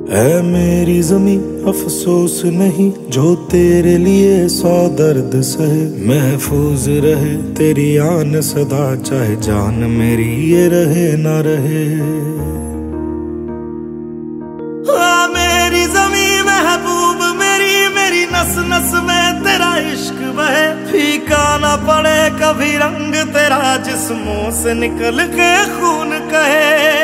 है मेरी ज़मीं अफसोस नहीं जो तेरे लिए 100 दर्द सहे। महफूज रहे तेरी आन सदा, चाहे जान मेरी ये रहे ना रहे। मेरी ज़मीं महबूब मेरी, मेरी नस नस में तेरा इश्क बहे। फीका ना पड़े कभी रंग तेरा, जिस्मों से निकल के खून कहे।